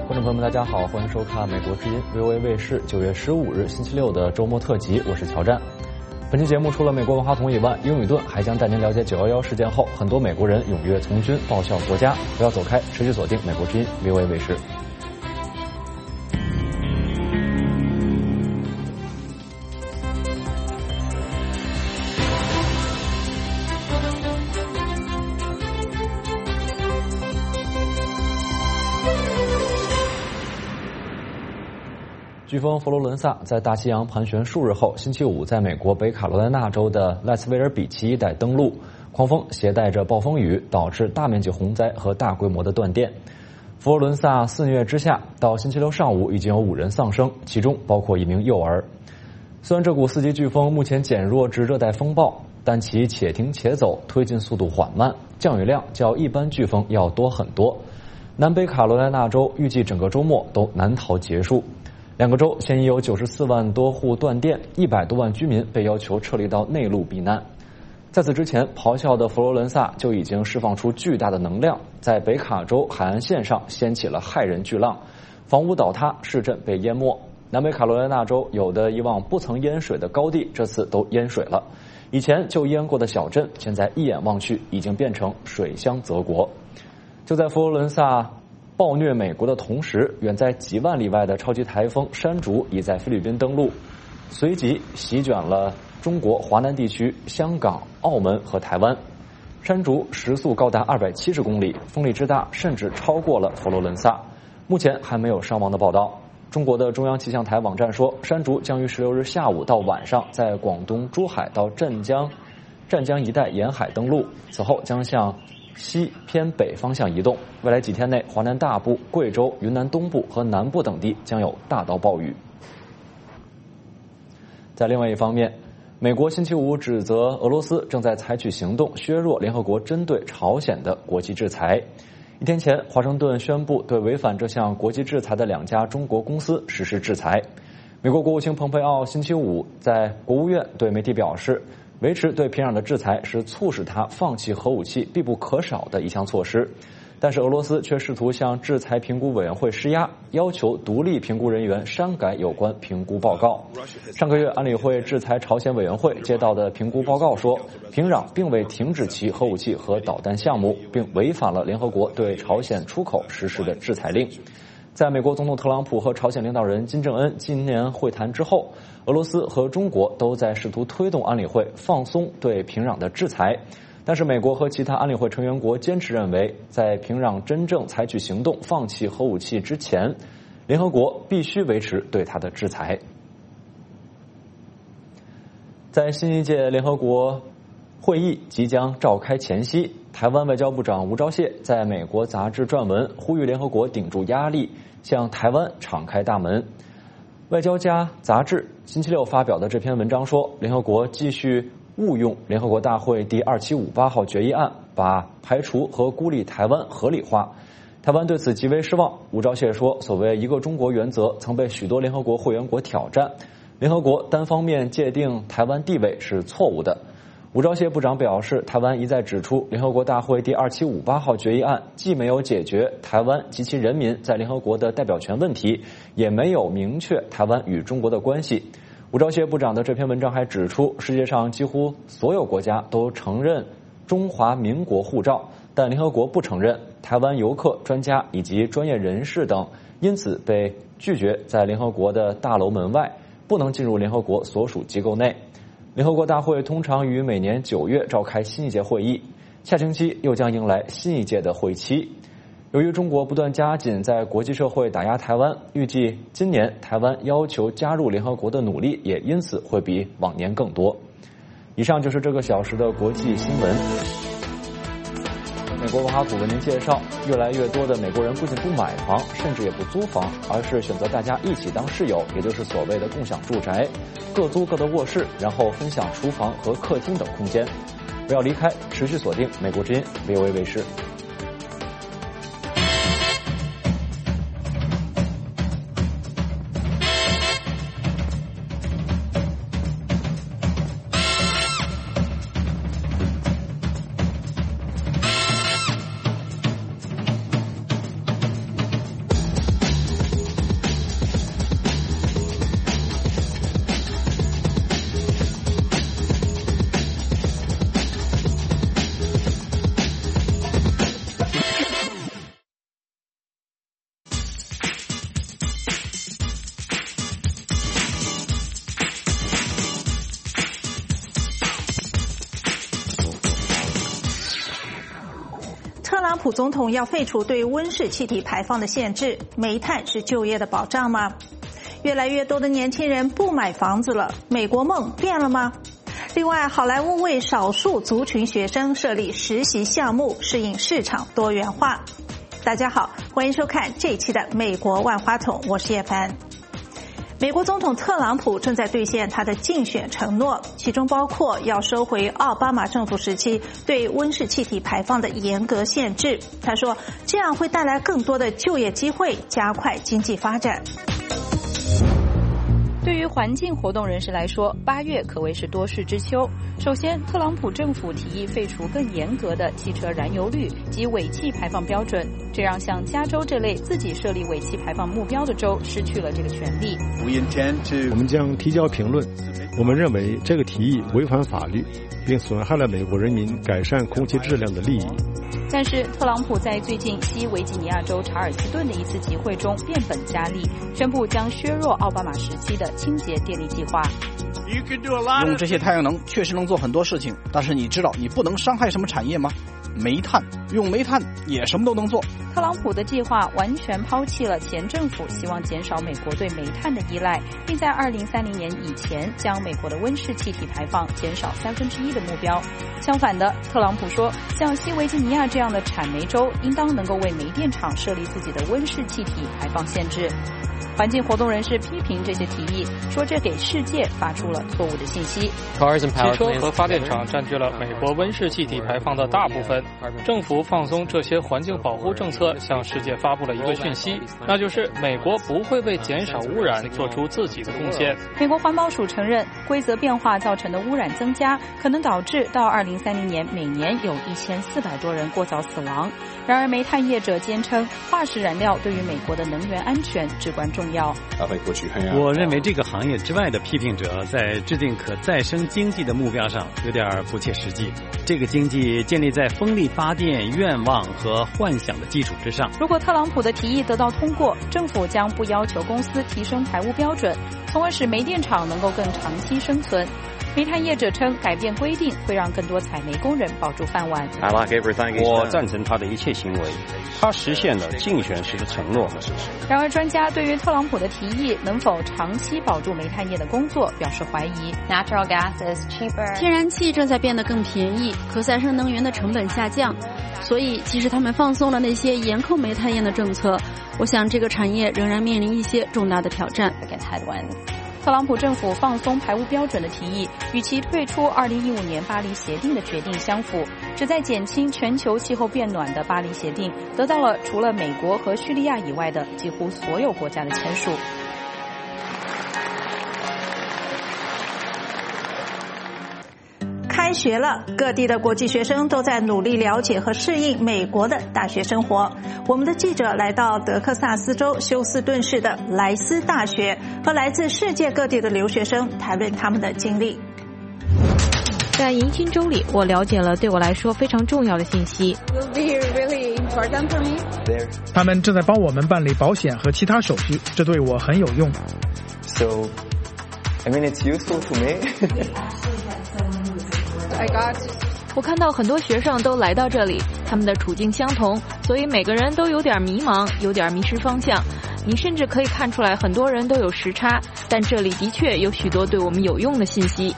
观众朋友们，大家好，欢迎收看美国之音 VOA 卫视9月15日星期六的周末特辑，我是乔战。本期节目除了美国文化筒以外，英语盾还将带您了解911事件后很多美国人踊跃从军报效国家。不要走开，持续锁定美国之音 VOA 卫视。飓风佛罗伦萨在大西洋盘旋数日后，星期五在美国北卡罗来纳州的赖斯维尔比奇一带登陆。狂风携带着暴风雨，导致大面积洪灾和大规模的断电。佛罗伦萨肆虐之下，到星期六上午已经有5人丧生，其中包括一名幼儿。虽然这股4级飓风目前减弱至热带风暴，但其且停且走，推进速度缓慢，降雨量较一般飓风要多很多。南北卡罗来纳州预计整个周末都难逃结束。2个州现已有94万多户断电，100多万居民被要求撤离到内陆避难。在此之前，咆哮的佛罗伦萨就已经释放出巨大的能量，在北卡州海岸线上掀起了骇人巨浪，房屋倒塌，市镇被淹没。南北卡罗来纳州有的以往不曾淹水的高地，这次都淹水了。以前就淹过的小镇，现在一眼望去已经变成水乡泽国。就在佛罗伦萨暴虐美国的同时，远在几万里外的超级台风山竹已在菲律宾登陆，随即席卷了中国华南地区、香港、澳门和台湾。山竹时速高达270公里，风力之大甚至超过了佛罗伦萨。目前还没有伤亡的报道。中国的中央气象台网站说，山竹将于16日下午到晚上在广东珠海到湛江一带沿海登陆，此后将向西偏北方向移动。未来几天内，华南大部、贵州、云南东部和南部等地将有大到暴雨。在另外一方面，美国星期五指责俄罗斯正在采取行动削弱联合国针对朝鲜的国际制裁。1天前，华盛顿宣布对违反这项国际制裁的2家中国公司实施制裁。美国国务卿蓬佩奥星期五在国务院对媒体表示，维持对平壤的制裁是促使他放弃核武器必不可少的一项措施，但是俄罗斯却试图向制裁评估委员会施压，要求独立评估人员删改有关评估报告。上个月，安理会制裁朝鲜委员会接到的评估报告说，平壤并未停止其核武器和导弹项目，并违反了联合国对朝鲜出口实施的制裁令。在美国总统特朗普和朝鲜领导人金正恩今年会谈之后，俄罗斯和中国都在试图推动安理会放松对平壤的制裁，但是美国和其他安理会成员国坚持认为，在平壤真正采取行动放弃核武器之前，联合国必须维持对它的制裁。在新一届联合国会议即将召开前夕，台湾外交部长吴钊燮在美国杂志撰文，呼吁联合国顶住压力，向台湾敞开大门。外交家杂志星期六发表的这篇文章说，联合国继续误用联合国大会第2758号决议案，把排除和孤立台湾合理化。台湾对此极为失望。吴钊燮说，所谓一个中国原则曾被许多联合国会员国挑战，联合国单方面界定台湾地位是错误的。吴钊燮部长表示，台湾一再指出，联合国大会第2758号决议案既没有解决台湾及其人民在联合国的代表权问题，也没有明确台湾与中国的关系。吴钊燮部长的这篇文章还指出，世界上几乎所有国家都承认中华民国护照，但联合国不承认，台湾游客、专家以及专业人士等因此被拒绝在联合国的大楼门外，不能进入联合国所属机构内。联合国大会通常于每年9月召开新一届会议，下星期又将迎来新一届的会期。由于中国不断加紧在国际社会打压台湾，预计今年台湾要求加入联合国的努力也因此会比往年更多。以上就是这个小时的国际新闻。美国文化组为您介绍，越来越多的美国人不仅不买房，甚至也不租房，而是选择大家一起当室友，也就是所谓的共享住宅，各租各的卧室，然后分享厨房和客厅等空间。不要离开，持续锁定美国之音 VOA 卫视。 普总统要废除对温室气体排放的限制，煤炭是就业的保障吗？越来越多的年轻人不买房子了，美国梦变了吗？另外，好莱坞为少数族群学生设立实习项目，适应市场多元化。大家好，欢迎收看这一期的美国万花筒，我是叶凡。美国总统特朗普正在兑现他的竞选承诺，其中包括要收回奥巴马政府时期对温室气体排放的严格限制。他说，这样会带来更多的就业机会，加快经济发展。 对于环境活动人士来说，8月可谓是多事之秋。首先，特朗普政府提议废除更严格的汽车燃油率及尾气排放标准，这让像加州这类自己设立尾气排放目标的州失去了这个权利。 我们将提交评论，我们认为这个提议违反法律，并损害了美国人民改善空气质量的利益。 但是特朗普在最近西维吉尼亚州查尔斯顿的一次集会中变本加厉，宣布将削弱奥巴马时期的清洁电力计划。 用这些太阳能确实能做很多事情，但是你知道你不能伤害什么产业吗？煤炭，用煤炭也什么都能做。 特朗普的计划完全抛弃了前政府希望减少美国对煤炭的依赖，并在2030年以前将美国的温室气体排放减少1/3的目标。相反的，特朗普说，像西维吉尼亚这样的产煤州应当能够为煤电厂设立自己的温室气体排放限制。环境活动人士批评这些提议，说这给世界发出了错误的信息。 汽车和发电厂占据了美国温室气体排放的大部分。政府放松这些环境保护政策，向世界发布了一个讯息，那就是美国不会为减少污染做出自己的贡献。 美国环保署承认，规则变化造成的污染增加，可能导致到2030年每年有1400多人过早死亡。然而，煤炭业者坚称，化石燃料对于美国的能源安全至关重要。 我认为这个行业之外的批评者在制定可再生经济的目标上有点不切实际。这个经济建立在风力发电愿望和幻想的基础之上。 如果特朗普的提议得到通过，政府将不要求公司提升排污标准，从而使煤电厂能够更长期生存。煤炭业者称，改变规定会让更多采煤工人保住饭碗。 我赞成他的一切行为，他实现了竞选时的承诺。 然而，专家对于特朗普的提议能否长期保住煤炭业的工作表示怀疑。 天然气正在变得更便宜，可再生能源的成本下降，所以即使他们放松了那些严控煤炭业的政策，我想这个产业仍然面临一些重大的挑战。 特朗普政府放松排污标准的提议，与其退出2015年巴黎协定的决定相符，旨在减轻全球气候变暖的巴黎协定得到了除了美国和叙利亚以外的几乎所有国家的签署。 开学了，各地的国际学生都在努力了解和适应美国的大学生活。我们的记者来到德克萨斯州休斯顿市的莱斯大学，和来自世界各地的留学生谈论他们的经历。 在迎新周里，我了解了对我来说非常重要的信息。 他们正在帮我们办理保险和其他手续，这对我很有用。 It's useful to me. 我看到很多学生都来到这里，他们的处境相同，所以每个人都有点迷茫，有点迷失方向。你甚至可以看出来很多人都有时差，但这里的确有许多对我们有用的信息。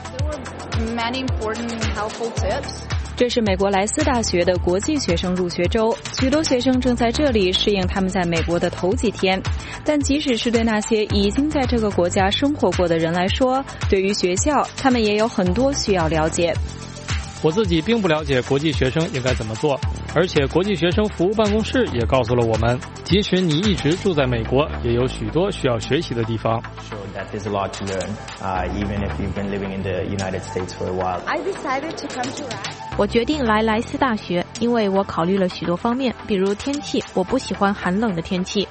这是美国莱斯大学的国际学生入学周，许多学生正在这里适应他们在美国的头几天。但即使是对那些已经在这个国家生活过的人来说，对于学校，他们也有很多需要了解。 我自己并不了解国际学生应该怎么做，而且国际学生服务办公室也告诉了我们，即使你一直住在美国，也有许多需要学习的地方。 我决定来莱斯大学，因为我考虑了许多方面，比如天气，我不喜欢寒冷的天气。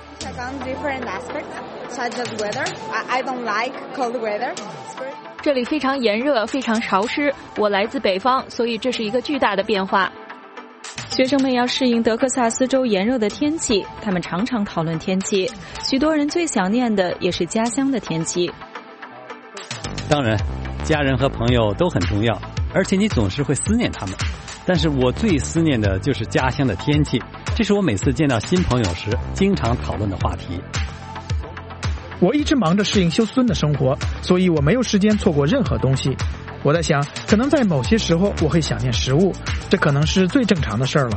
这里非常炎热，非常潮湿。我来自北方，所以这是一个巨大的变化。学生们要适应德克萨斯州炎热的天气，他们常常讨论天气。许多人最想念的也是家乡的天气。 当然，家人和朋友都很重要，而且你总是会思念他们。但是我最思念的就是家乡的天气， 这是我每次见到新朋友时经常讨论的话题。 我一直忙着适应休斯敦的生活，所以我没有时间错过任何东西。我在想，可能在某些时候我会想念食物，这可能是最正常的事儿了。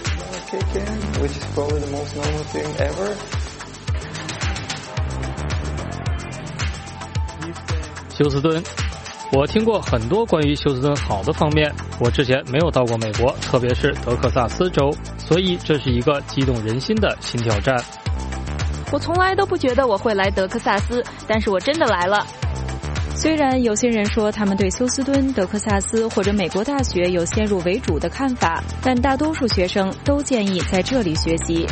休斯敦，我听过很多关于休斯敦好的方面。我之前没有到过美国，特别是德克萨斯州，所以这是一个激动人心的新挑战。 我从来都不觉得我会来德克萨斯，但是我真的来了。 虽然有些人说他们对休斯敦、德克萨斯或者美国大学有先入为主的看法，但大多数学生都建议在这里学习。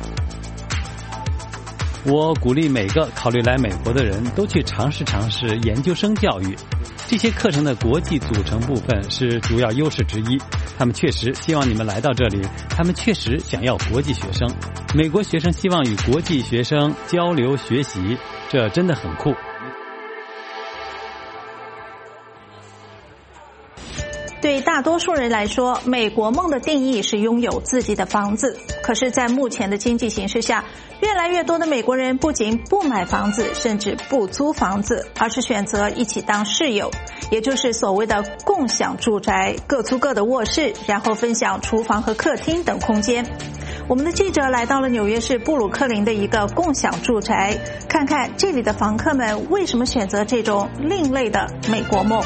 我鼓励每个考虑来美国的人都去尝试研究生教育。这些课程的国际组成部分是主要优势之一。他们确实希望你们来到这里，他们确实想要国际学生。美国学生希望与国际学生交流学习，这真的很酷。 对大多数人来说，美国梦的定义是拥有自己的房子。可是在目前的经济形势下，越来越多的美国人不仅不买房子，甚至不租房子，而是选择一起当室友，也就是所谓的共享住宅，各租各的卧室，然后分享厨房和客厅等空间。我们的记者来到了纽约市布鲁克林的一个共享住宅，看看这里的房客们为什么选择这种另类的美国梦。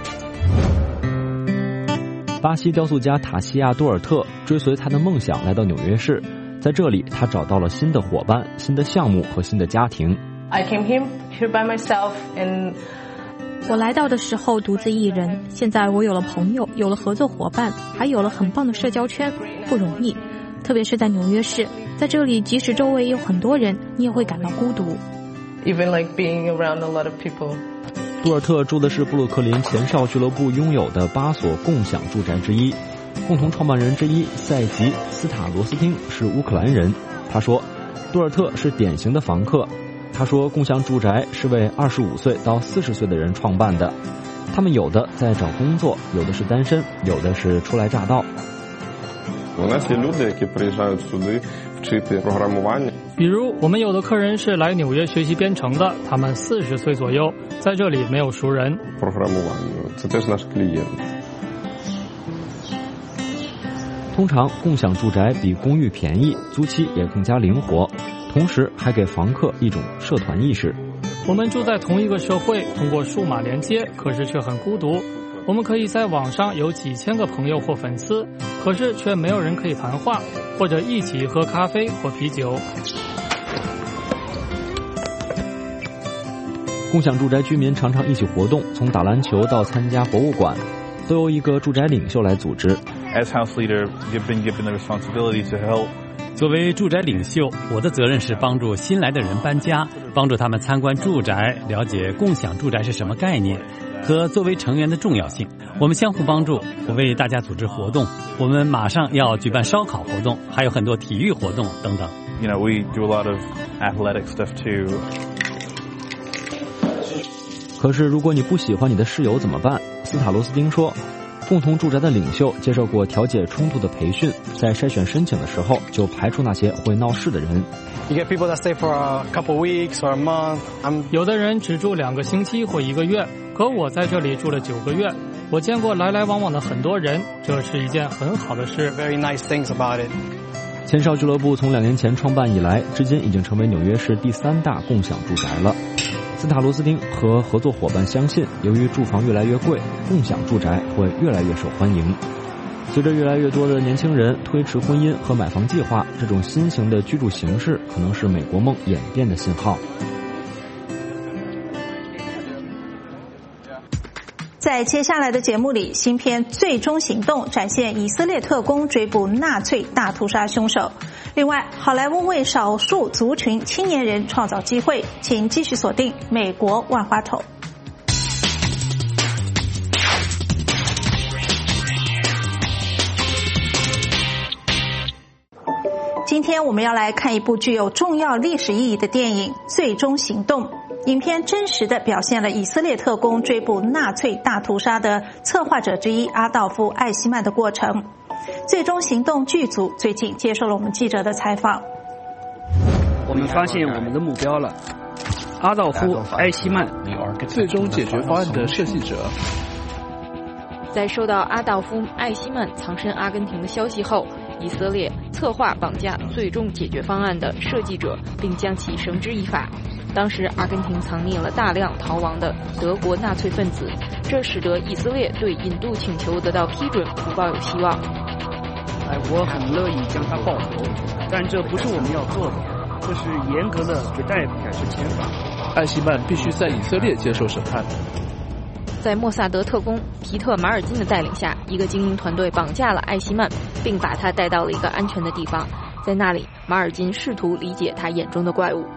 巴西雕塑家塔西亚·多尔特追随他的梦想来到纽约市，在这里他找到了新的伙伴、新的项目和新的家庭。 I came here by myself and 我来到的时候独自一人，现在我有了朋友，有了合作伙伴，还有了很棒的社交圈，不容易。特别是在纽约市，在这里即使周围有很多人，你也会感到孤独。 Even like being around a lot of people. 杜尔特住的是布鲁克林前哨俱乐部拥有的8所共享住宅之一，共同创办人之一塞吉·斯塔罗斯汀是乌克兰人。他说，杜尔特是典型的房客。他说，共享住宅是为25岁到40岁的人创办的，他们有的在找工作，有的是单身，有的是初来乍到。 比如我们有的客人是来纽约学习编程的，他们40岁左右，在这里没有熟人。 通常共享住宅比公寓便宜，租期也更加灵活，同时还给房客一种社团意识。 我们住在同一个社会，通过数码连接，可是却很孤独。我们可以在网上有几千个朋友或粉丝，可是却没有人可以谈话，或者一起喝咖啡或啤酒。 共享住宅居民常常一起活动，从打篮球到参加博物馆，都由一个住宅领袖来组织。 As house leader, you've been given the responsibility to help. 作为住宅领袖，我的责任是帮助新来的人搬家，帮助他们参观住宅，了解共享住宅是什么概念和作为成员的重要性。我们相互帮助，我为大家组织活动，我们马上要举办烧烤活动，还有很多体育活动等等。 You know, we do a lot of athletic stuff too. 可是如果你不喜欢你的室友怎么办？斯塔罗斯汀说，共同住宅的领袖接受过调解冲突的培训，在筛选申请的时候就排除那些会闹事的人。 You get people that stay for a couple weeks or a month. 有的人只住2个星期或1个月，可我在这里住了9个月。我见过来来往往的很多人，这是一件很好的事。 Very nice things about it. 前哨俱乐部从2年前创办以来，至今已经成为纽约市第3大共享住宅了。斯塔罗斯汀和合作伙伴相信，由于住房越来越贵，共享住宅会越来越受欢迎。随着越来越多的年轻人推迟婚姻和买房计划，这种新型的居住形式可能是美国梦演变的信号。 在接下来的节目里，新片《最终行动》展现以色列特工追捕纳粹大屠杀凶手。另外，好莱坞为少数族群青年人创造机会，请继续锁定美国万花筒。今天我们要来看一部具有重要历史意义的电影《最终行动》。影片真实地表现了以色列特工追捕纳粹大屠杀的策划者之一阿道夫·艾希曼的过程。 最终行动剧组最近接受了我们记者的采访。 我们发现我们的目标了，阿道夫·埃希曼， 最终解决方案的设计者。 在收到阿道夫·艾希曼藏身阿根廷的消息后，以色列策划绑架最终解决方案的设计者，并将其绳之以法。当时阿根廷藏匿了大量逃亡的德国纳粹分子，这使得以色列对引渡请求得到批准不抱有希望。 我很乐意将他报仇，但这不是我们要做的，这是严格的逮捕遣法。 艾希曼必须在以色列接受审判。 在莫萨德特工皮特·马尔金的带领下，一个精英团队绑架了艾希曼，并把他带到了一个安全的地方。在那里，马尔金试图理解他眼中的怪物。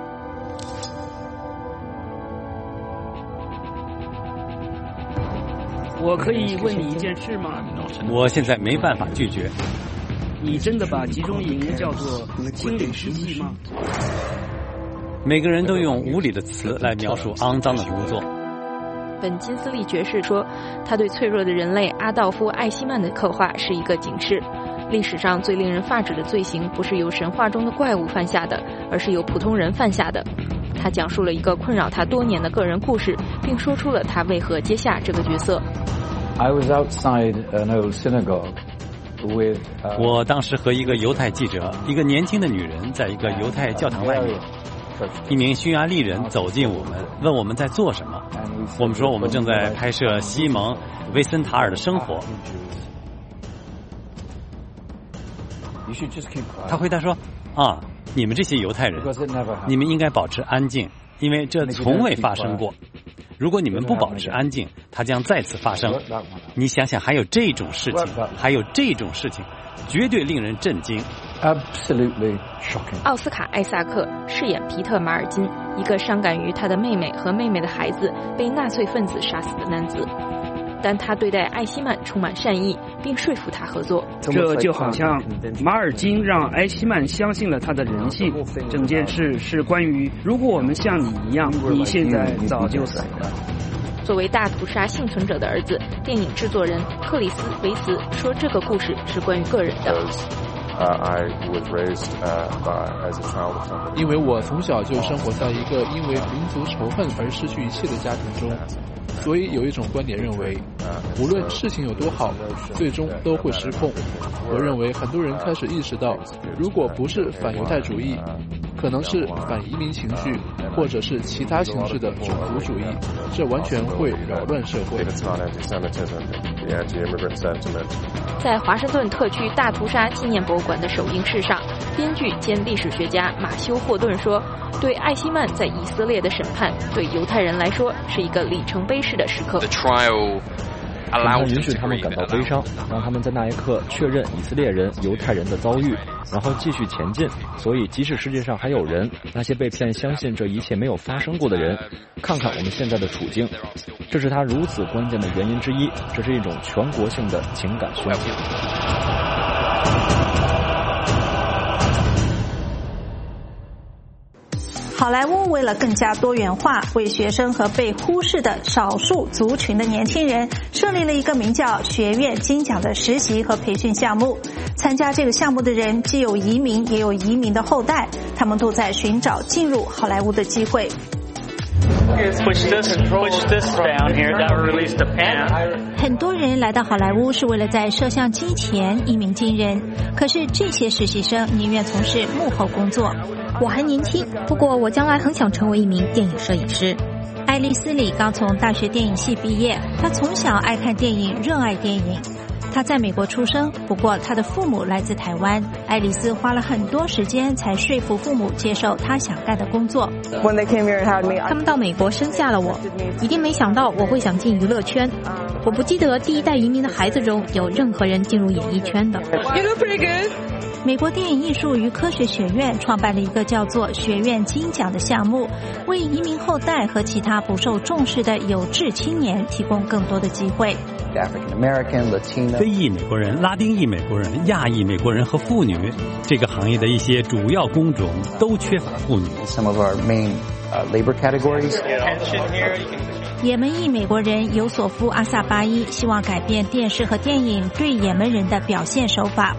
我可以问你一件事吗？ 我现在没办法拒绝。 你真的把集中营叫做清理实际吗？ 每个人都用无理的词来描述肮脏的工作。 本金斯利爵士说，他对脆弱的人类阿道夫·艾希曼的刻画是一个警示。历史上最令人发指的罪行，不是由神话中的怪物犯下的，而是由普通人犯下的。他讲述了一个困扰他多年的个人故事，并说出了他为何接下这个角色。 I was outside an old synagogue with, 我当时和一个犹太记者，一个年轻的女人，在一个犹太教堂外面。一名匈牙利人走进我们，问我们在做什么。我们说我们正在拍摄西蒙·维森塔尔的生活。他回答说：“啊，你们这些犹太人，你们应该保持安静，因为这从未发生过。如果你们不保持安静，它将再次发生。你想想，还有这种事情，还有这种事情，绝对令人震惊。” Absolutely shocking. 奥斯卡·艾萨克饰演皮特·马尔金，一个伤感于他的妹妹和妹妹的孩子被纳粹分子杀死的男子。但他对待艾希曼充满善意，并说服他合作。 这就好像马尔金让艾希曼相信了他的人性。整件事是关于，如果我们像你一样，你现在早就死了。 作为大屠杀幸存者的儿子，电影制作人克里斯·维斯说，这个故事是关于个人的。 因为我从小就生活在一个因为民族仇恨而失去一切的家庭中，所以有一种观点认为，无论事情有多好，最终都会失控。我认为很多人开始意识到，如果不是反犹太主义，可能是反移民情绪，或者是其他形式的种族主义，这完全会扰乱社会。 在华盛顿特区大屠杀纪念博物馆的首映式上，编剧兼历史学家马修·霍顿说，对艾希曼在以色列的审判，对犹太人来说是一个里程碑式的时刻。 审判允许他们感到悲伤，让他们在那一刻确认以色列人、犹太人的遭遇，然后继续前进。所以，即使世界上还有人，那些被骗相信这一切没有发生过的人，看看我们现在的处境，这是他如此关键的原因之一。这是一种全国性的情感宣泄。 好莱坞为了更加多元化，为学生和被忽视的少数族群的年轻人设立了一个名叫学院金奖的实习和培训项目。参加这个项目的人既有移民，也有移民的后代，他们都在寻找进入好莱坞的机会。 Push this down here. That will release the pen. 很多人来到好莱坞是为了在摄像机前一鸣惊人，可是这些实习生宁愿从事幕后工作。 我还年轻，不过我将来很想成为一名电影摄影师。 爱丽丝里刚从大学电影系毕业，她从小爱看电影，热爱电影。她在美国出生，不过她的父母来自台湾。爱丽丝花了很多时间才说服父母接受她想干的工作。 他们到美国生下了我，一定没想到我会想进娱乐圈。我不记得第一代移民的孩子中有任何人进入演艺圈的。 美国电影艺术与科学学院创办了一个叫做学院金奖的项目，为移民后代和其他不受重视的有志青年提供更多的机会。 非裔美国人、拉丁裔美国人、亚裔美国人和妇女，这个行业的一些主要工种都缺乏妇女。 labor categories. 也门裔美国人尤索夫·阿萨巴伊希望改变电视和电影对也门人的表现手法。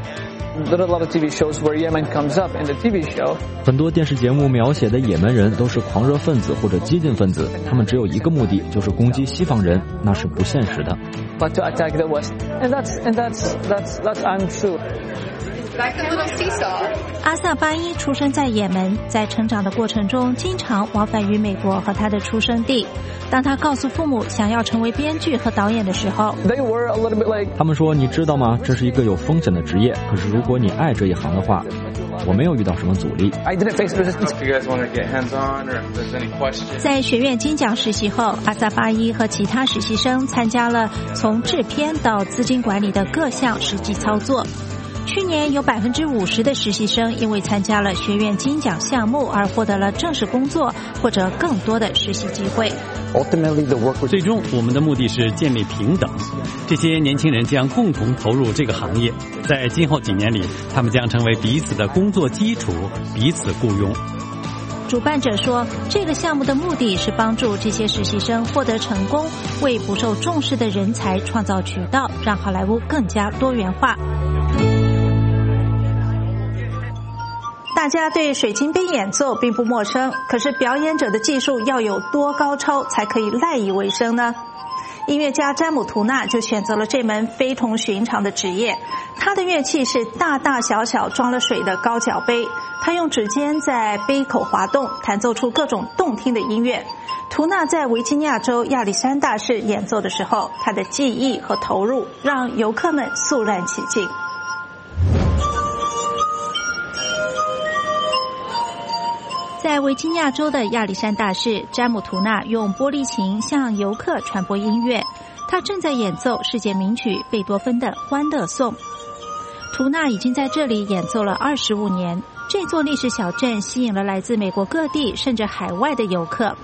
很多电视节目描写的也门人都是狂热分子或者激进分子，他们只有一个目的，就是攻击西方人，那是不现实的。 But to attack the West, and that's untrue. Like a little seesaw. 阿萨巴伊出生在也门，在成长的过程中经常往返于美国和他的出生地。当他告诉父母想要成为编剧和导演的时候， They were a little bit like. 他们说：“你知道吗？这是一个有风险的职业。可是如果你爱这一行的话，我没有遇到什么阻力。” I didn't face resistance. If you guys want to get hands-on, or if there's any questions. 在学院金奖实习后，阿萨巴伊和其他实习生参加了从制片到资金管理的各项实际操作。去年有50%的实习生因为参加了学院金奖项目而获得了正式工作或者更多的实习机会。 最终，我们的目的是建立平等。这些年轻人将共同投入这个行业，在今后几年里，他们将成为彼此的工作基础，彼此雇佣。 主办者说，这个项目的目的是帮助这些实习生获得成功，为不受重视的人才创造渠道，让好莱坞更加多元化。大家对水晶杯演奏并不陌生，可是表演者的技术要有多高超才可以赖以为生呢？音乐家詹姆·图纳就选择了这门非同寻常的职业。他的乐器是大大小小装了水的高脚杯，他用指尖在杯口滑动，弹奏出各种动听的音乐。图纳在维吉尼亚州亚历山大市演奏的时候，他的技艺和投入让游客们肃然起敬。在维吉尼亚州的亚历山大市，詹姆·图纳用玻璃琴向游客传播音乐。他正在演奏世界名曲贝多芬的《欢乐颂》。图纳已经在这里演奏了25年。这座历史小镇吸引了来自美国各地甚至海外的游客。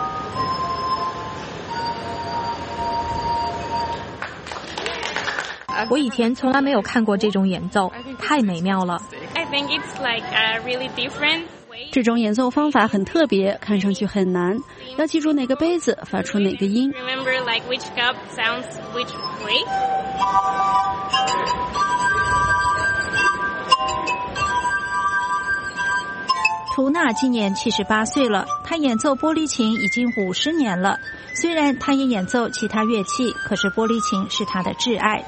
我以前从来没有看过这种演奏，太美妙了。 I think it's like really different. 这种演奏方法很特别，看上去很难，要记住哪个杯子发出哪个音。 Remember like which cup sounds which way? 图纳今年78岁了，他演奏玻璃琴已经50年了。虽然他也演奏其他乐器，可是玻璃琴是他的挚爱。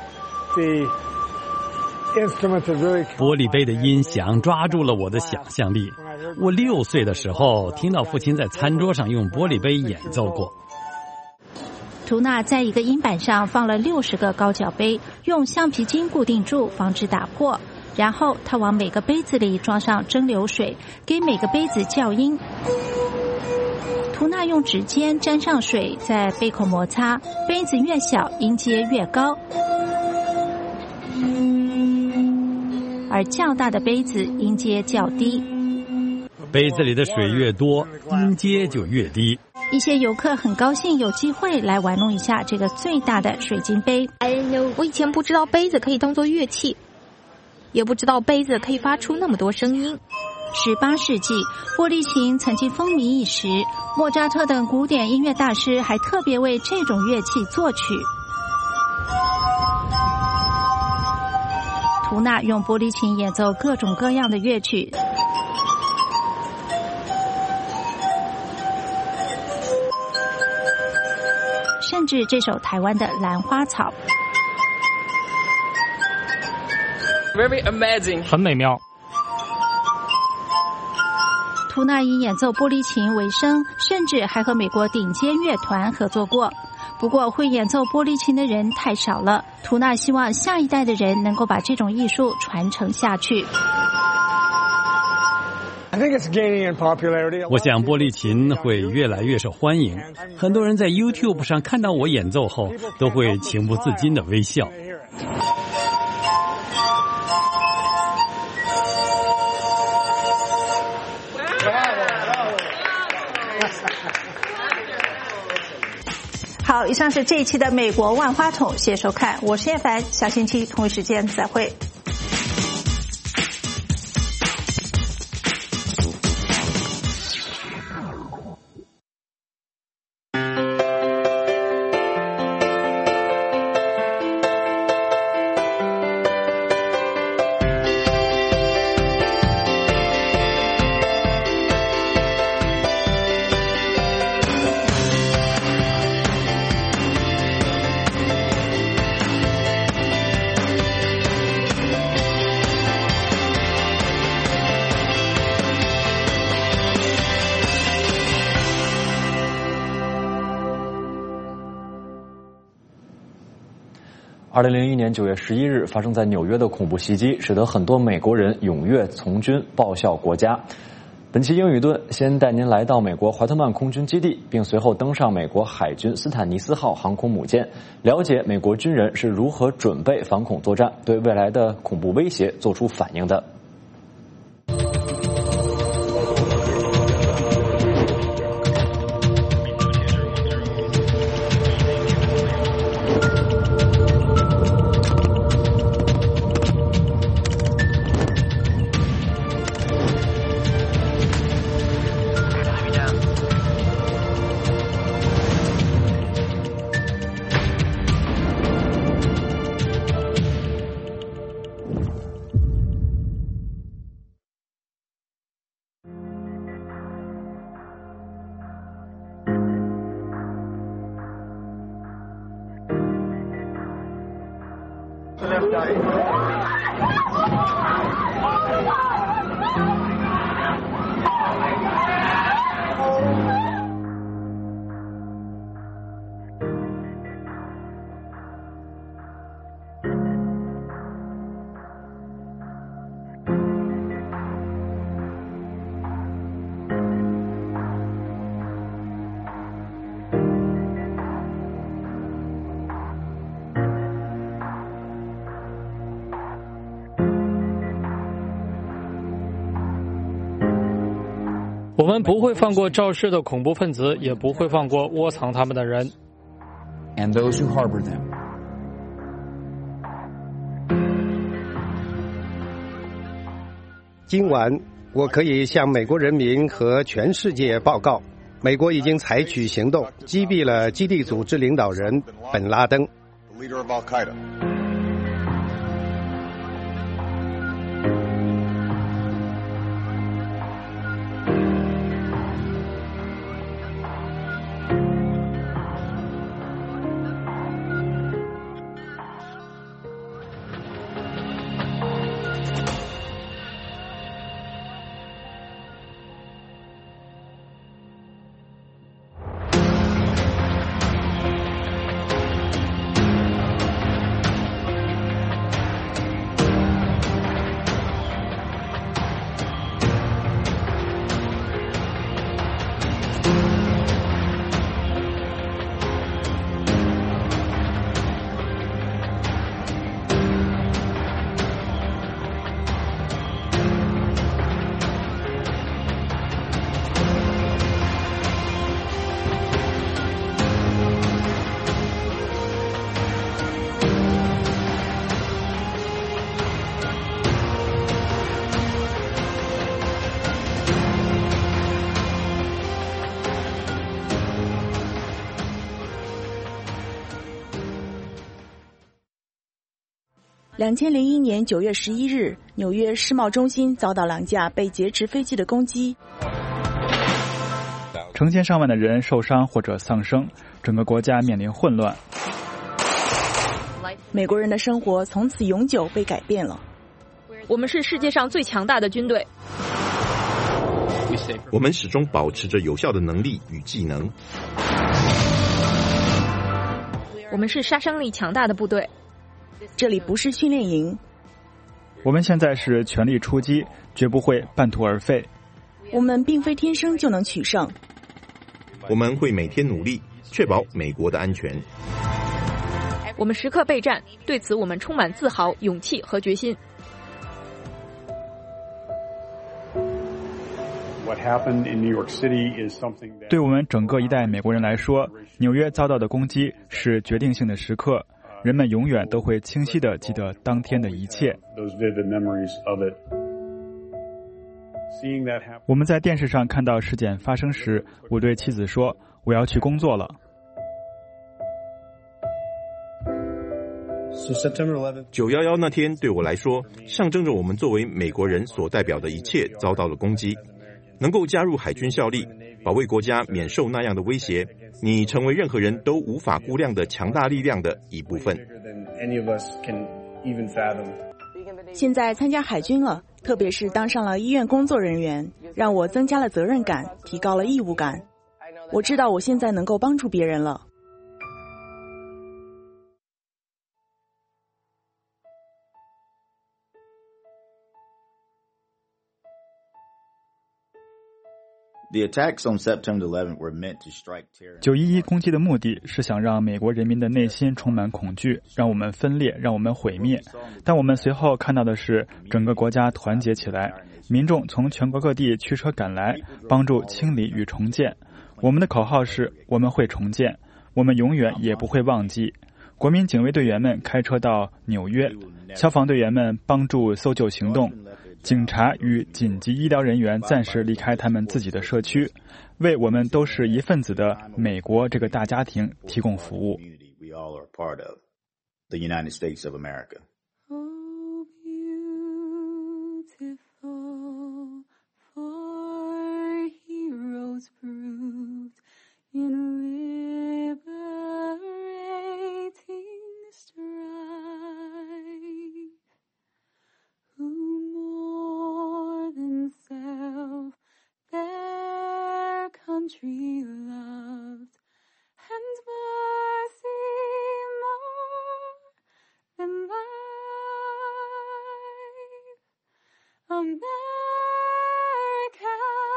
玻璃杯的音响抓住了我的想象力。我6岁的时候听到父亲在餐桌上用玻璃杯演奏过。 图纳在一个音板上放了60个高脚杯，用橡皮筋固定住，防止打破。然后他往每个杯子里装上蒸馏水，给每个杯子校音。图纳用指尖沾上水，在杯口摩擦，杯子越小，音阶越高。而较大的杯子音阶较低， 杯子里的水越多，音阶就越低。 一些游客很高兴有机会来玩弄一下这个最大的水晶杯。 我以前不知道杯子可以当作乐器，也不知道杯子可以发出那么多声音。 18世纪，玻璃琴曾经风靡一时，莫扎特等古典音乐大师还特别为这种乐器作曲。图纳用玻璃琴演奏各种各样的乐曲，甚至这首台湾的《兰花草》。 Very amazing， 很美妙。 图纳以演奏玻璃琴为生，甚至还和美国顶尖乐团合作过。不过会演奏玻璃琴的人太少了，图纳希望下一代的人能够把这种艺术传承下去。 我想玻璃琴会越来越受欢迎，很多人在 YouTube 上看到我演奏后，都会情不自禁地微笑。 好，以上是这一期的美国万花筒，谢谢收看，我是叶凡，下星期同一时间再会。 2001年9月11日发生在纽约的恐怖袭击，使得很多美国人踊跃从军报效国家。本期英语顿先带您来到美国怀特曼空军基地，并随后登上美国海军斯坦尼斯号航空母舰，了解美国军人是如何准备反恐作战，对未来的恐怖威胁做出反应的。 我们不会放过肇事的恐怖分子，也不会放过窝藏他们的人。 And those who harbor them. 今晚，我可以向美国人民和全世界报告，美国已经采取行动，击毙了基地组织领导人本拉登。 2001年9月11日，纽约世贸中心遭到2架被劫持飞机的攻击， 成千上万的人受伤或者丧生，整个国家面临混乱。 美国人的生活从此永久被改变了。 我们是世界上最强大的军队。 我们始终保持着有效的能力与技能。 我们是杀伤力强大的部队。 这里不是训练营。 我们现在是全力出击，绝不会半途而废。 我们并非天生就能取胜。 我们会每天努力，确保美国的安全。 我们时刻备战，对此我们充满自豪、勇气和决心。 对我们整个一代美国人来说，纽约遭到的攻击是决定性的时刻。人们永远都会清晰地记得当天的一切。我们在电视上看到事件发生时，我对妻子说：“我要去工作了。” 911那天对我来说，象征着我们作为美国人所代表的一切遭到了攻击。能够加入海军效力，保卫国家免受那样的威胁，你成为任何人都无法估量的强大力量的一部分。 现在参加海军了，特别是当上了医院工作人员，让我增加了责任感，提高了义务感。我知道我现在能够帮助别人了。 911攻击的目的是想让美国人民的内心充满恐惧，让我们分裂，让我们毁灭。但我们随后看到的是整个国家团结起来，民众从全国各地驱车赶来，帮助清理与重建。我们的口号是：我们会重建，我们永远也不会忘记。国民警卫队员们开车到纽约，消防队员们帮助搜救行动，警察与紧急医疗人员暂时离开他们自己的社区，为我们都是一份子的美国这个大家庭提供服务。 Country loved and mercy more than life. America,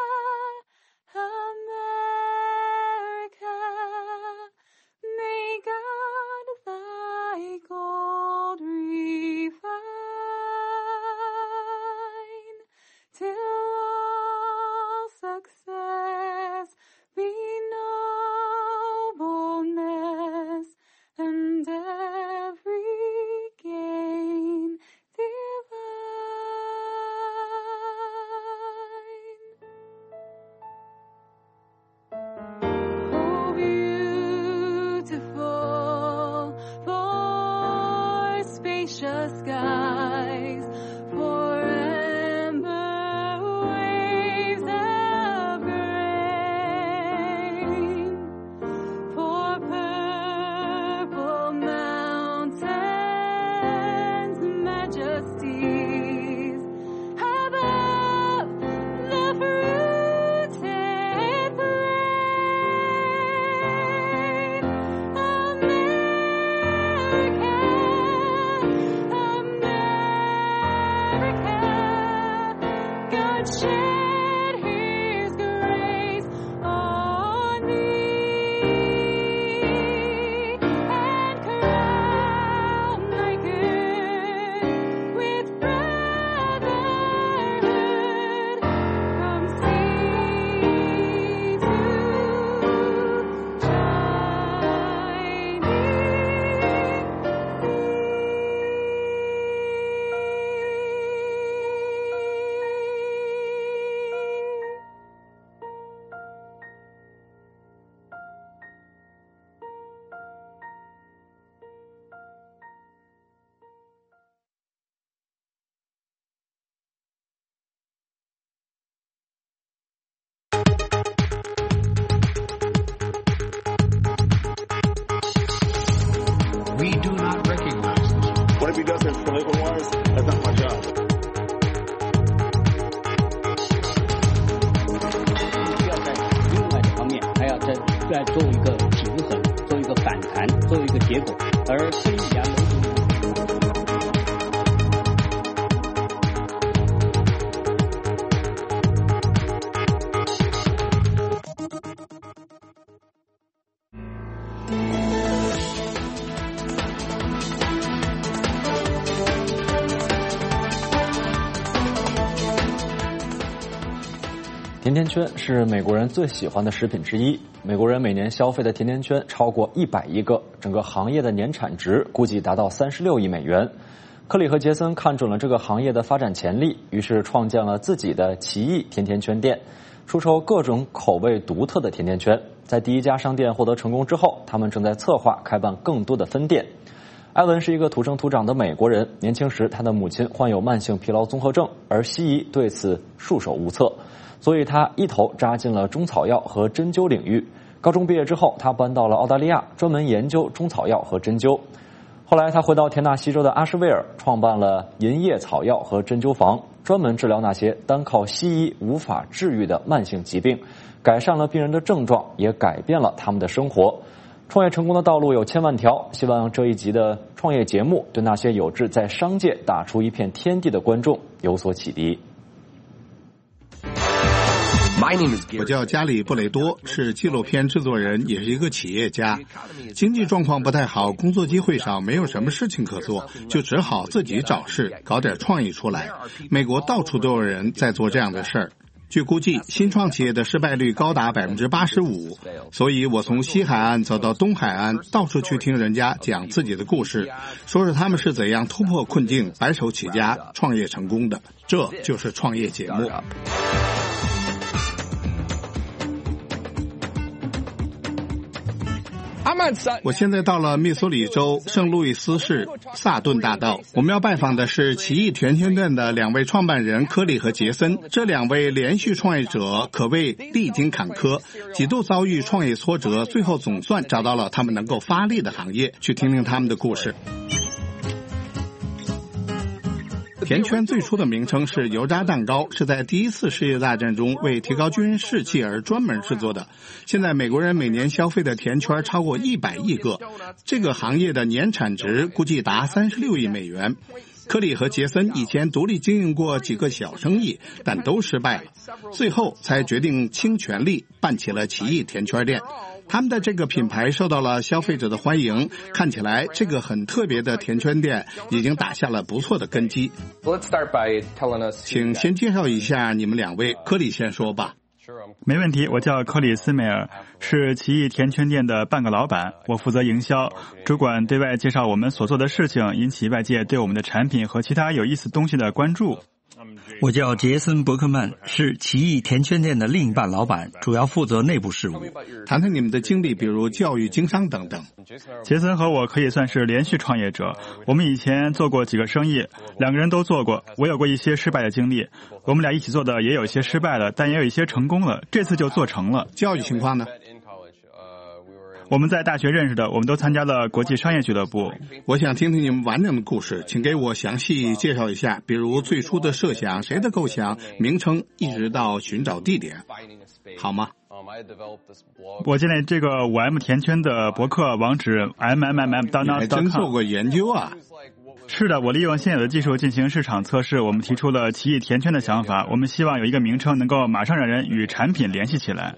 America, may God thy gold refine till all success be nobleness and every gain divine. Oh, beautiful for spacious skies, for amber waves of grain, for purple mountains, majesties above the fruited plain. America, America, God shed His grace on thee and crown thy good with brotherhood from sea to shining We do not recognize this. Whatever he does in political wise, that's not my job. 需要在另外的方面还要再做一个平衡，做一个反弹，做一个结果，而非以某种。 甜甜圈是美国人最喜欢的食品之一，美国人每年消费的甜甜圈超过100亿个，整个行业的年产值估计达到36亿美元。克里和杰森看准了这个行业的发展潜力，于是创建了自己的奇异甜甜圈店，出售各种口味独特的甜甜圈。在第一家商店获得成功之后，他们正在策划开办更多的分店。艾文是一个土生土长的美国人，年轻时他的母亲患有慢性疲劳综合症，而西医对此束手无策，所以他一头扎进了中草药和针灸领域。高中毕业之后，他搬到了澳大利亚，专门研究中草药和针灸。后来他回到田纳西州的阿什威尔，创办了银叶草药和针灸房，专门治疗那些单靠西医无法治愈的慢性疾病，改善了病人的症状，也改变了他们的生活。创业成功的道路有千万条，希望这一集的创业节目对那些有志在商界打出一片天地的观众有所启迪。 我叫加里布雷多，是纪录片制作人，也是一个企业家。经济状况不太好，工作机会少，没有什么事情可做，就只好自己找事，搞点创意出来。美国到处都有人在做这样的事儿。据估计，新创企业的失败率高达 85%， 所以我从西海岸走到东海岸，到处去听人家讲自己的故事，说说他们是怎样突破困境、白手起家、创业成功的。这就是创业节目。我现在到了密苏里州圣路易斯市萨顿大道，我们要拜访的是奇异甜圈店的2位创办人科里和杰森。这2位连续创业者可谓历经坎坷，几度遭遇创业挫折，最后总算找到了他们能够发力的行业。去听听他们的故事。甜圈最初的名称是油炸蛋糕，是在第1次世界大战中为提高军人士气而专门制作的。现在美国人每年消费的甜圈超过100亿个，这个行业的年产值估计达36亿美元。科里和杰森以前独立经营过几个小生意，但都失败了，最后才决定倾全力办起了奇异甜圈店。他们的这个品牌受到了消费者的欢迎，看起来这个很特别的甜圈店已经打下了不错的根基。请先介绍一下你们2位，科里先说吧。 没问题，我叫克里斯梅尔，是奇异甜圈店的半个老板，我负责营销，主管对外介绍我们所做的事情，引起外界对我们的产品和其他有意思东西的关注。 我叫杰森·伯克曼，是奇异甜圈店的另一半老板，主要负责内部事务。 谈谈你们的经历，比如教育、经商等等。 杰森和我可以算是连续创业者，我们以前做过几个生意，2个人都做过，我有过一些失败的经历，我们俩一起做的也有一些失败了，但也有一些成功了，这次就做成了。 教育情况呢？ 我们在大学认识的，我们都参加了国际商业俱乐部。 我想听听你们完整的故事，请给我详细介绍一下，比如最初的设想、谁的构想、名称，一直到寻找地点，好吗？ 我建立这个5M 甜圈的博客网址 mmm.com。 你还真做过研究啊？ 是的，我利用现有的技术进行市场测试，我们提出了奇异甜圈的想法，我们希望有一个名称能够马上让人与产品联系起来。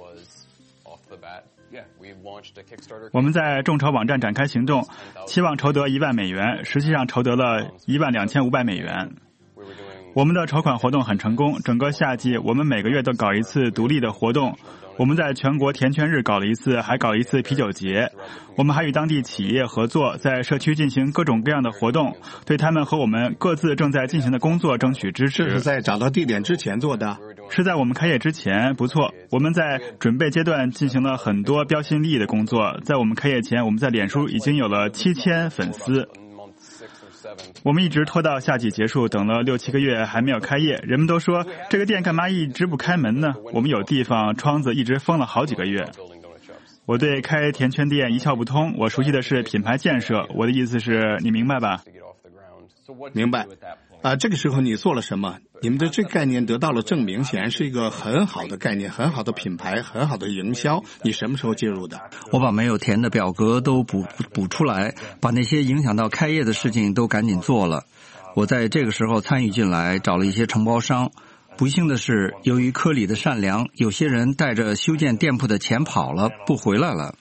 我们在众筹网站展开行动，期望筹得1万美元，实际上筹得了12500美元。我们的筹款活动很成功，整个夏季我们每个月都搞一次独立的活动，我们在全国甜圈日搞了一次，还搞了一次啤酒节。我们还与当地企业合作，在社区进行各种各样的活动，对他们和我们各自正在进行的工作争取支持。 这是在找到地点之前做的？ 是在我们开业之前。不错，我们在准备阶段进行了很多标新立异的工作。在我们开业前，我们在脸书已经有了7000粉丝。我们一直拖到夏季结束，等了6-7个月还没有开业。人们都说这个店干嘛一直不开门呢？我们有地方，窗子一直封了好几个月。我对开甜圈店一窍不通，我熟悉的是品牌建设。我的意思是，你明白吧？ 明白。这个时候你做了什么？你们的这个概念得到了证明，显然是一个很好的概念，很好的品牌，很好的营销。你什么时候介入的？ 我把没有填的表格都补出来，把那些影响到开业的事情都赶紧做了。我在这个时候参与进来，找了一些承包商。不幸的是，由于科里的善良，有些人带着修建店铺的钱跑了，不回来了。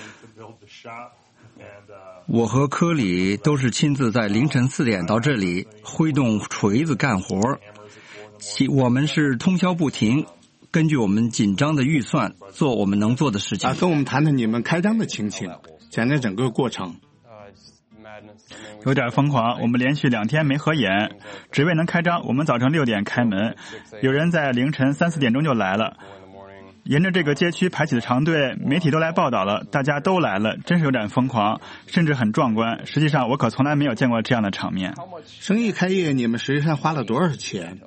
我和科里都是亲自在凌晨4点到这里，挥动锤子干活。我们是通宵不停，根据我们紧张的预算做我们能做的事情。 跟我们谈谈你们开张的情形，讲讲整个过程。 有点疯狂，我们连续2天没合眼，只为能开张。我们早晨6点开门，有人在凌晨3-4点钟就来了。沿着这个街区排起的长队，媒体都来报道了，大家都来了，真是有点疯狂，甚至很壮观。实际上我可从来没有见过这样的场面。 生意开业你们实际上花了多少钱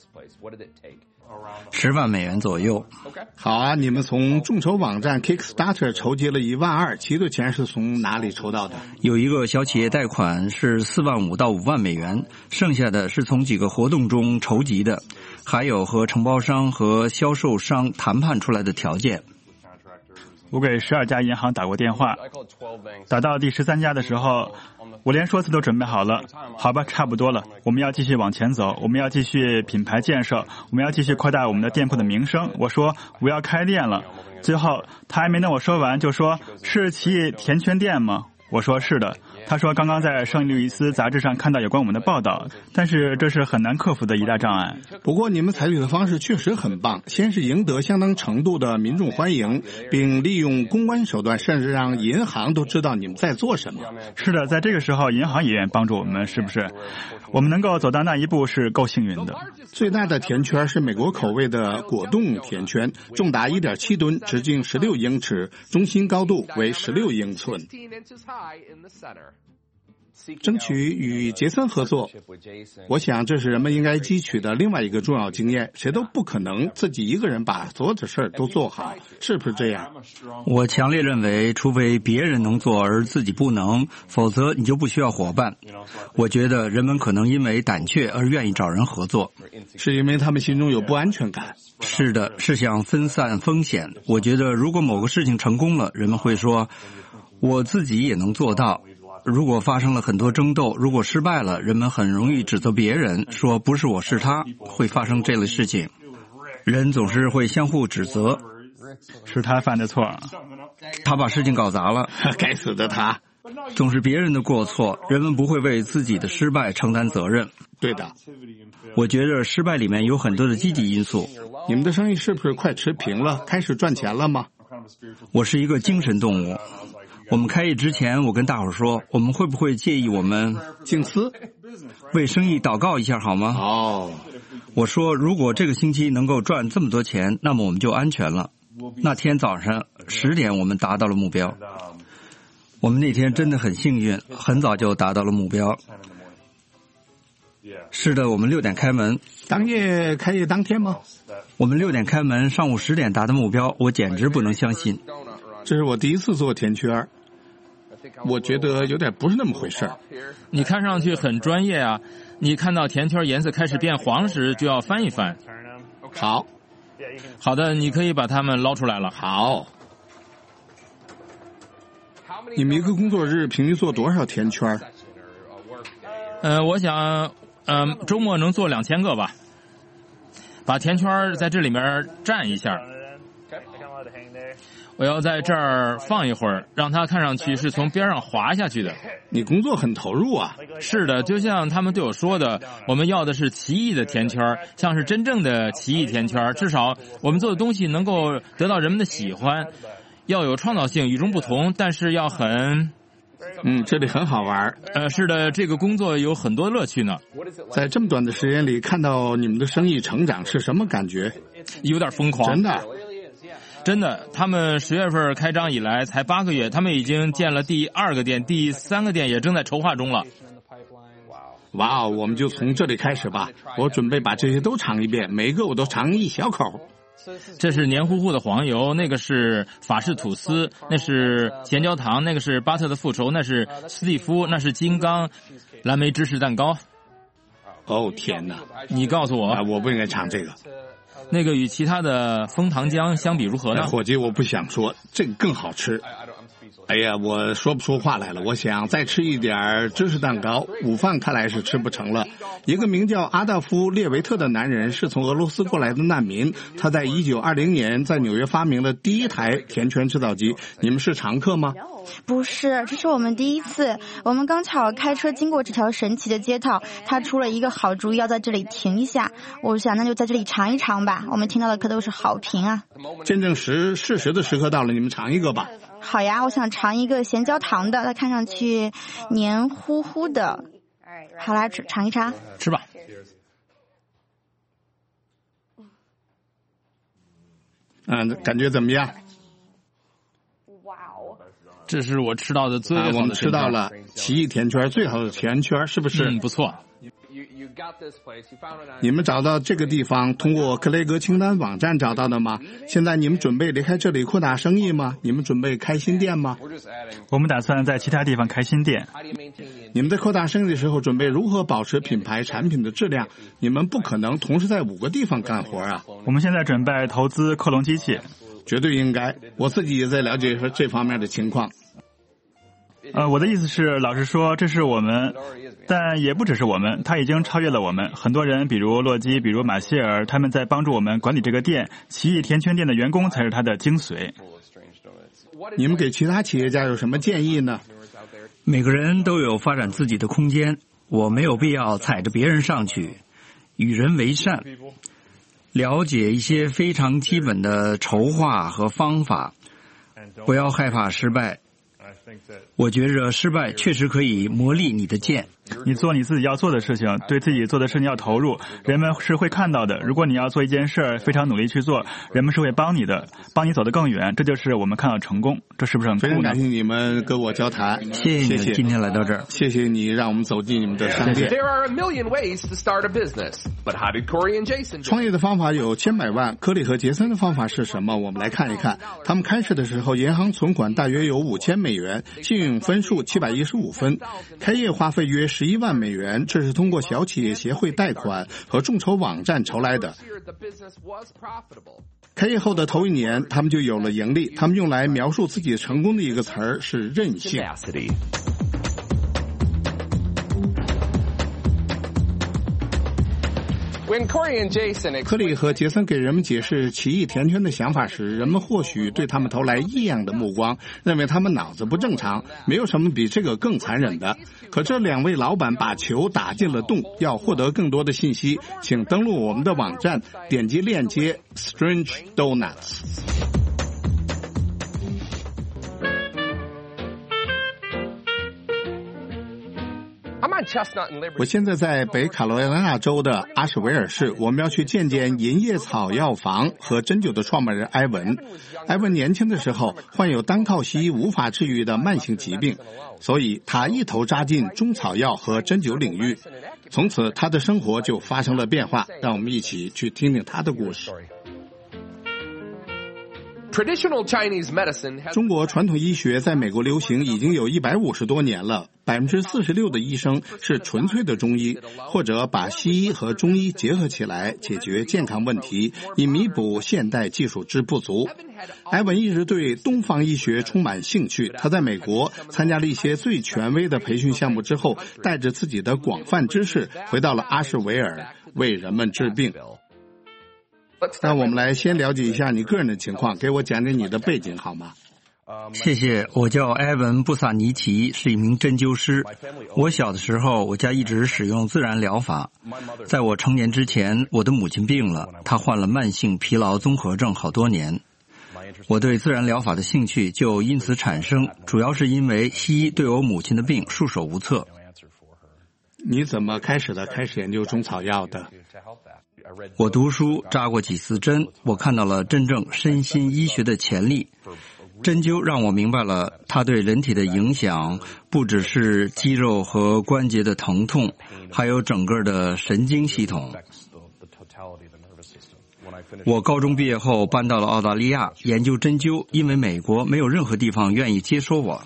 ？10万美元左右。 好啊，你们从众筹网站 Kickstarter 筹集了1万2，其余的钱是从哪里筹到的？ 有一个小企业贷款是4万5到5万美元，剩下的是从几个活动中筹集的，还有和承包商和销售商谈判出来的条件。 我给12家银行打过电话，打到第13家的时候，我连说辞都准备好了。好吧，差不多了，我们要继续往前走，我们要继续品牌建设，我们要继续扩大我们的店铺的名声。我说我要开店了，最后他还没等我说完就说，是奇异甜圈店吗？我说是的。他说刚刚在圣路易斯杂志上看到有关我们的报道，但是这是很难克服的一大障碍。 不过你们采取的方式确实很棒，先是赢得相当程度的民众欢迎，并利用公关手段，甚至让银行都知道你们在做什么。 是的，在这个时候银行也愿意帮助我们，是不是？我们能够走到那一步是够幸运的。 最大的甜圈是美国口味的果冻甜圈，重达 1.7 吨，直径16英尺，中心高度为16英寸。争取与杰森合作，我想这是人们应该汲取的另外一个重要经验。谁都不可能自己一个人把所有的事儿都做好，是不是这样？ 我强烈认为，除非别人能做而自己不能，否则你就不需要伙伴。我觉得人们可能因为胆怯而愿意找人合作， 是因为他们心中有不安全感。 是的，是想分散风险。我觉得如果某个事情成功了，人们会说我自己也能做到。如果发生了很多争斗，如果失败了，人们很容易指责别人，说不是我是他，会发生这类事情。人总是会相互指责， 是他犯的错， 他把事情搞砸了， 该死的他。 总是别人的过错，人们不会为自己的失败承担责任。 对的， 我觉得失败里面有很多的积极因素。 你们的生意是不是快持平了，开始赚钱了吗？ 我是一个精神动物。我们开业之前，我跟大伙儿说，我们会不会介意我们静思， 为生意祷告一下好吗？我说如果这个星期能够赚这么多钱，那么我们就安全了。那天早上10点我们达到了目标。我们那天真的很幸运，很早就达到了目标。是的，我们6点开门。 开业当天吗？ 我们6点开门，上午10点达的目标，我简直不能相信。 这是我第一次做甜圈，我觉得有点不是那么回事。 你看上去很专业啊！你看到甜圈颜色开始变黄时，就要翻一翻。好的，你可以把它们捞出来了。 好。你们一个工作日平均做多少甜圈？ 我想，周末能做2000个吧。把甜圈在这里面蘸一下。我要在这儿放一会儿，让它看上去是从边上滑下去的。 你工作很投入啊。 是的，就像他们对我说的，我们要的是奇异的甜圈，像是真正的奇异甜圈，至少我们做的东西能够得到人们的喜欢，要有创造性，与众不同，但是要很这里很好玩。 是的，这个工作有很多乐趣呢。 在这么短的时间里看到你们的生意成长是什么感觉？ 有点疯狂。 真的，他们10月份开张以来才8个月，他们已经建了第2个店，第3个店也正在筹划中了。 哇，我们就从这里开始吧。我准备把这些都尝一遍，每一个我都尝一小口。 这是黏糊糊的黄油，那个是法式吐司，那是咸焦糖，那个是巴特的复仇，那是斯蒂夫，那是金刚，蓝莓芝士蛋糕。 哦天哪！ 你告诉我， 我不应该尝这个。 那个与其他的枫糖浆相比如何呢？ 伙计，我不想说，这个更好吃。哎呀，我说不出话来了。我想再吃一点芝士蛋糕，午饭看来是吃不成了。一个名叫阿道夫·列维特的男人是从俄罗斯过来的难民，他在1920年在纽约发明了第一台甜圈制造机。你们是常客吗？ 不是，这是我们第一次。我们刚巧开车经过这条神奇的街道，他出了一个好主意，要在这里停一下。我想那就在这里尝一尝吧。我们听到的可都是好评啊。 见证事实的时刻到了，你们尝一个吧。 好呀，我想尝一个咸焦糖的，它看上去黏糊糊的。好啦，尝一尝。 吃吧。 感觉怎么样？ 这是我吃到的最好的甜圈。 我们吃到了奇异甜圈，最好的甜圈，是不是？ 不错。 你们找到这个地方通过克雷格清单网站找到的吗？现在你们准备离开这里扩大生意吗？你们准备开新店吗？ 我们打算在其他地方开新店。 你们在扩大生意的时候准备如何保持品牌产品的质量？你们不可能同时在5个地方干活啊。 我们现在准备投资克隆机器。 绝对应该。我自己也在了解这方面的情况。 我的意思是，老实说，这是我们，但也不只是我们，他已经超越了我们。很多人，比如洛基，比如马歇尔，他们在帮助我们管理这个店。奇异甜圈店的员工才是他的精髓。 你们给其他企业家有什么建议呢？ 每个人都有发展自己的空间，我没有必要踩着别人上去。与人为善，了解一些非常基本的筹划和方法，不要害怕失败。我觉着失败确实可以磨砺你的剑。 你做你自己要做的事情，对自己做的事情要投入，人们是会看到的。如果你要做一件事非常努力去做，人们是会帮你的，帮你走得更远。这就是我们看到成功，这是不是很酷呢？ 非常感谢你们跟我交谈， 谢谢你今天来到这儿， 谢谢你让我们走进你们的商店。创业的方法有千百万，科里和杰森的方法是什么？我们来看一看。他们开始的时候，银行存款大约有$5000，信用分数715分，开业花费约11万美元，这是通过小企业协会贷款和众筹网站筹来的。开业后的头1年，他们就有了盈利。他们用来描述自己成功的一个词儿是韧性。科里和杰森给人们解释奇异甜圈的想法时，人们或许对他们投来异样的目光，认为他们脑子不正常，没有什么比这个更残忍的。可这2位老板把球打进了洞。要获得更多的信息，请登录我们的网站，点击链接 Strange Donuts。我现在在北卡罗来纳州的阿什维尔市，我们要去见见银叶草药房和针灸的创办人埃文。埃文年轻的时候患有单靠西医无法治愈的慢性疾病，所以他一头扎进中草药和针灸领域，从此他的生活就发生了变化。让我们一起去听听他的故事。中国传统医学在美国流行已经有150多年了，46%的医生是纯粹的中医，或者把西医和中医结合起来解决健康问题，以弥补现代技术之不足。埃文一直对东方医学充满兴趣，他在美国参加了一些最权威的培训项目之后，带着自己的广泛知识回到了阿什维尔，为人们治病。那我们来先了解一下你个人的情况，给我讲讲你的背景好吗？ 谢谢，我叫埃文·布萨尼奇，是一名针灸师。我小的时候，我家一直使用自然疗法。在我成年之前，我的母亲病了，她患了慢性疲劳综合症好多年。我对自然疗法的兴趣就因此产生，主要是因为西医对我母亲的病束手无策。 你怎么开始研究中草药的？ 我读书扎过几次针，我看到了真正身心医学的潜力。针灸让我明白了它对人体的影响，不只是肌肉和关节的疼痛，还有整个的神经系统。我高中毕业后搬到了澳大利亚研究针灸，因为美国没有任何地方愿意接收我。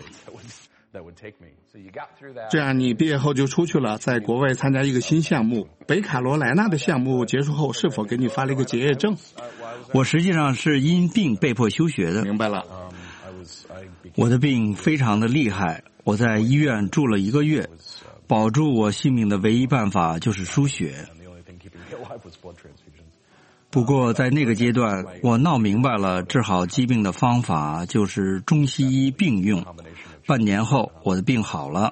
这样你毕业后就出去了，在国外参加一个新项目。北卡罗来纳的项目结束后，是否给你发了一个结业证？ 我实际上是因病被迫休学的。 明白了。 我的病非常的厉害，我在医院住了1个月，保住我性命的唯一办法就是输血。不过在那个阶段，我闹明白了治好疾病的方法就是中西医并用。半年后，我的病好了。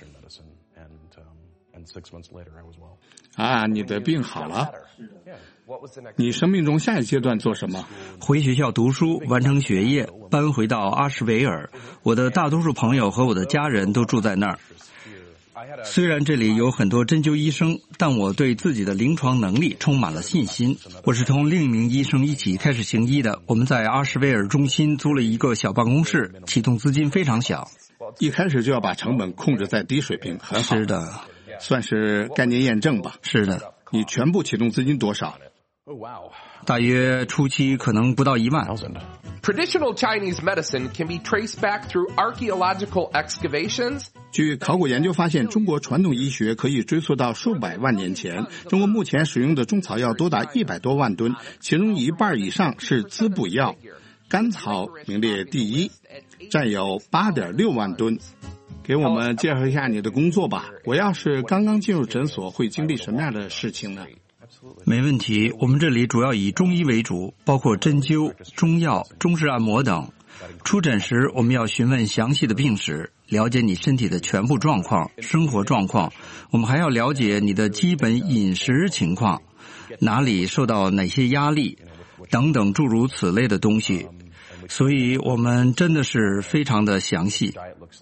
你的病好了。你生命中下一阶段做什么？ 回学校读书，完成学业，搬回到阿什维尔。我的大多数朋友和我的家人都住在那儿。虽然这里有很多针灸医生，但我对自己的临床能力充满了信心。我是同另一名医生一起开始行医的。我们在阿什维尔中心租了一个小办公室，启动资金非常小。 一开始就要把成本控制在低水平，很好。 是的， 算是概念验证吧。 是的。 你全部启动资金多少？ 大约初期可能不到1万。 Traditional Chinese medicine can be traced back through archaeological excavations. 据考古研究发现，中国传统医学可以追溯到数百万年前。中国目前使用的中草药多达100多万吨，其中1半以上是滋补药。 甘草名列第一，占有 8.6 万吨。给我们介绍一下你的工作吧。我要是刚刚进入诊所，会经历什么样的事情呢？ 没问题，我们这里主要以中医为主，包括针灸、中药、中式按摩等。出诊时，我们要询问详细的病史，了解你身体的全部状况、生活状况。我们还要了解你的基本饮食情况，哪里受到哪些压力，等等诸如此类的东西。所以我们真的是非常的详细。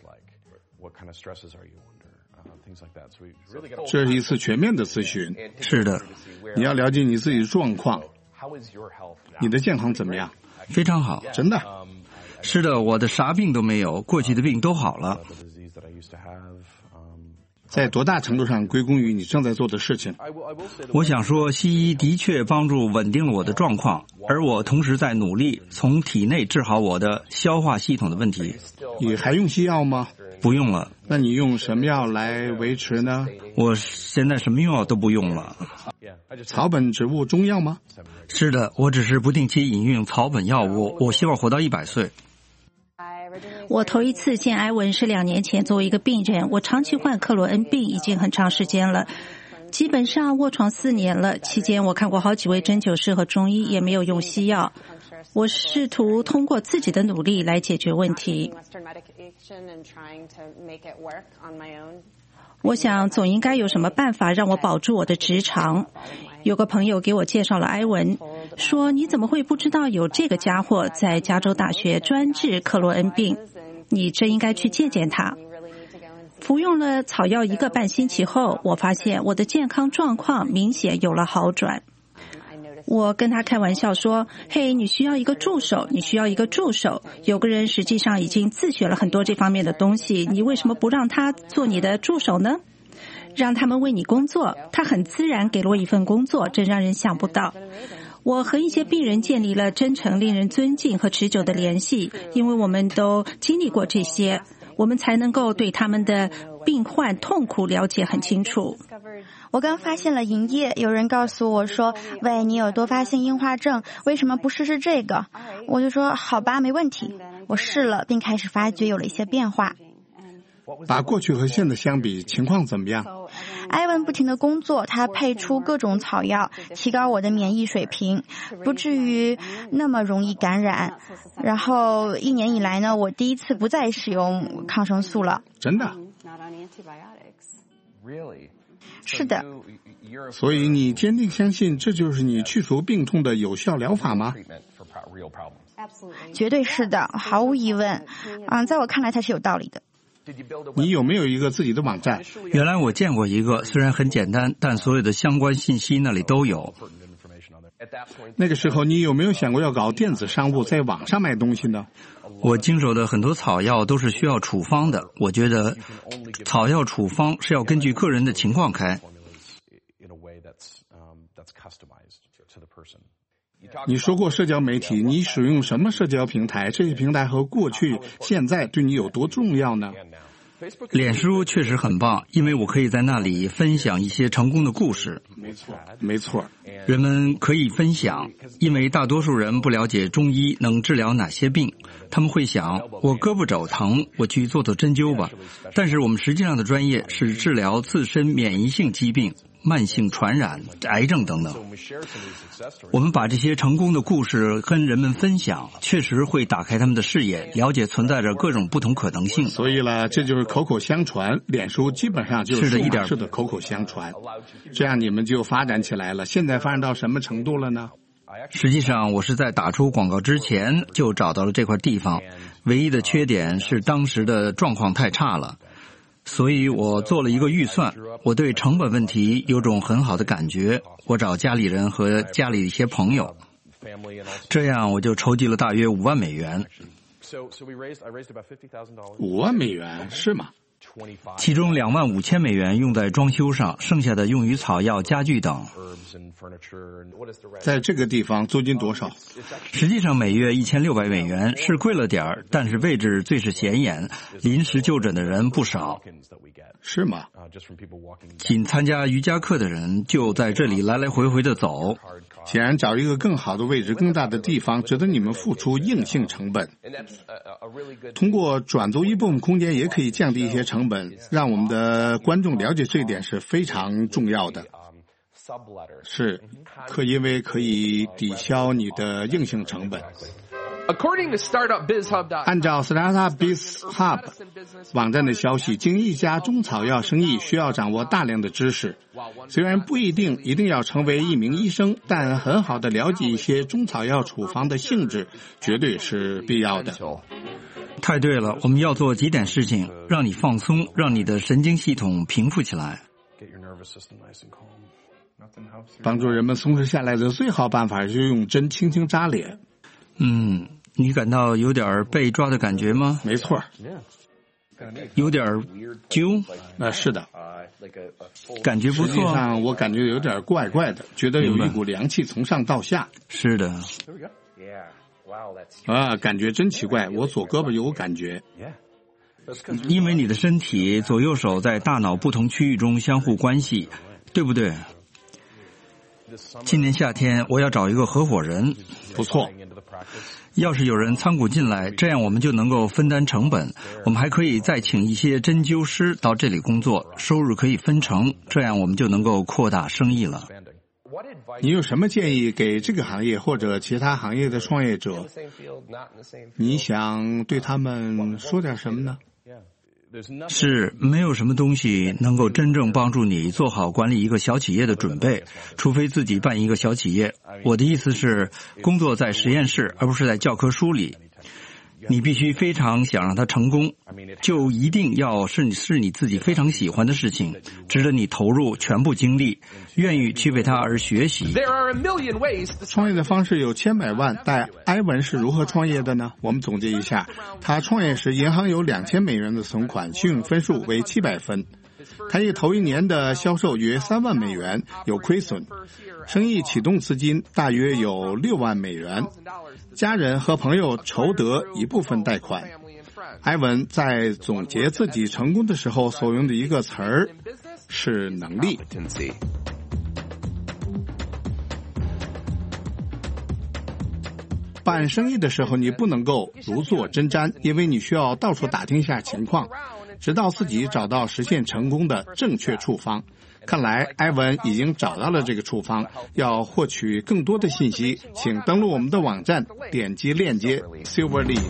这是一次全面的咨询。 是的， 你要了解你自己的状况。你的健康怎么样？ 非常好。 真的？ 是的，我的啥病都没有，过去的病都好了。 在多大程度上归功于你正在做的事情？ 我想说，西医的确帮助稳定了我的状况，而我同时在努力从体内治好我的消化系统的问题。 你还用西药吗？ 不用了。 那你用什么药来维持呢？ 我现在什么药都不用了。 草本植物中药吗？ 是的，我只是不定期饮用草本药物，我希望活到100岁。 我头一次见埃文是2年前，作为一个病人，我长期患克罗恩病已经很长时间了，基本上卧床4年了。期间我看过好几位针灸师和中医，也没有用西药。我试图通过自己的努力来解决问题。我想总应该有什么办法让我保住我的直肠。有个朋友给我介绍了埃文，说你怎么会不知道有这个家伙在加州大学专治克罗恩病？你真应该去见见他。服用了草药1个半星期后，我发现我的健康状况明显有了好转。我跟他开玩笑说，嘿，你需要一个助手，你需要一个助手。有个人实际上已经自学了很多这方面的东西，你为什么不让他做你的助手呢？让他们为你工作。他很自然给了我一份工作，真让人想不到。我和一些病人建立了真诚、令人尊敬和持久的联系，因为我们都经历过这些，我们才能够对他们的病患痛苦了解很清楚。 我刚发现了银叶，有人告诉我说，喂，你有多发性硬化症，为什么不试试这个？我就说好吧，没问题。我试了，并开始发觉有了一些变化。 把过去和现在相比，情况怎么样？ 埃文不停地工作，他配出各种草药，提高我的免疫水平，不至于那么容易感染。然后1年以来呢，我第一次不再使用抗生素了。 真的？ 是的。 所以你坚定相信这就是你去除病痛的有效疗法吗？ 绝对是的，毫无疑问。在我看来它是有道理的。 你有没有一个自己的网站？ 原来我见过一个，虽然很简单，但所有的相关信息那里都有。 那个时候你有没有想过要搞电子商务，在网上卖东西呢？ 我经手的很多草药都是需要处方的，我觉得草药处方是要根据个人的情况开。 你说过社交媒体，你使用什么社交平台？这些平台和过去、现在对你有多重要呢？ 脸书确实很棒，因为我可以在那里分享一些成功的故事。 没错。 人们可以分享，因为大多数人不了解中医能治疗哪些病，他们会想，我胳膊肘疼，我去做做针灸吧。但是我们实际上的专业是治疗自身免疫性疾病、慢性传染、癌症等等。我们把这些成功的故事跟人们分享，确实会打开他们的视野，了解存在着各种不同可能性。 所以了，这就是口口相传，脸书基本上就是数码式的口口相传，这样你们就发展起来了。现在发展到什么程度了呢？ 实际上我是在打出广告之前就找到了这块地方，唯一的缺点是当时的状况太差了。所以我做了一个预算，我对成本问题有种很好的感觉，我找家里人和家里一些朋友，这样我就筹集了大约$5万。 $5万是吗？ 其中$25,000用在装修上，剩下的用于草药、家具等。 在这个地方租金多少？ 实际上每月$1,600，是贵了点儿，但是位置最是显眼，临时就诊的人不少。 是吗？ 仅参加瑜伽课的人就在这里来来回回的走。 显然，找一个更好的位置、更大的地方，值得你们付出硬性成本。通过转租一部分空间，也可以降低一些成本，让我们的观众了解这一点是非常重要的。是，因为可以抵消你的硬性成本。按照 Startup Biz Hub 网站的消息，经营一家中草药生意需要掌握大量的知识。虽然不一定要成为一名医生，但很好的了解一些中草药处方的性质，绝对是必要的。 太对了，我们要做几点事情，让你放松，让你的神经系统平复起来。 帮助人们松弛下来的最好办法是用针轻轻扎脸。 你感到有点被抓的感觉吗？ 没错。 有点揪？ 是的。 感觉不错。 实际上我感觉有点怪怪的，觉得有一股凉气从上到下。 是的。 感觉真奇怪，我左胳膊有感觉。 因为你的身体左右手在大脑不同区域中相互关系，对不对？今年夏天我要找一个合伙人。 不错。 要是有人参股进来，这样我们就能够分担成本。我们还可以再请一些针灸师到这里工作，收入可以分成，这样我们就能够扩大生意了。 你有什么建议给这个行业或者其他行业的创业者？你想对他们说点什么呢？ 是，没有什么东西能够真正帮助你做好管理一个小企业的准备，除非自己办一个小企业。我的意思是，工作在实验室，而不是在教科书里。你必须非常想让它成功，就一定要是你自己非常喜欢的事情，值得你投入全部精力，愿意去为它而学习。 创业的方式有千百万，但埃文是如何创业的呢？我们总结一下，他创业时银行有$2000的存款，信用分数为700分。他以头一年的销售约$3万，有亏损，生意启动资金大约有$6万，家人和朋友筹得一部分贷款。埃文在总结自己成功的时候所用的一个词儿是能力。办生意的时候你不能够如坐针毡，因为你需要到处打听一下情况，直到自己找到实现成功的正确处方。看来埃文已经找到了这个处方，要获取更多的信息，请登录我们的网站，点击链接 Silverleaf。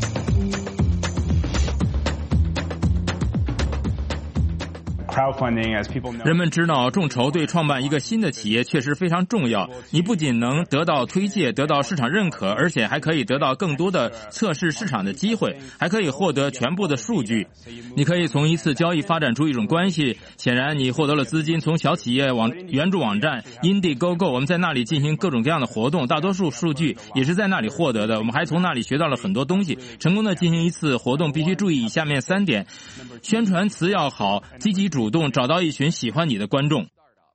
人们知道众筹对创办一个新的企业确实非常重要，你不仅能得到推介，得到市场认可，而且还可以得到更多的测试市场的机会，还可以获得全部的数据。你可以从一次交易发展出一种关系，显然你获得了资金，从小企业援助网站 Indiegogo， 我们在那里进行各种各样的活动，大多数数据也是在那里获得的，我们还从那里学到了很多东西。成功的进行一次活动必须注意以下面3点：宣传词要好，积极主动，找到一群喜欢你的观众。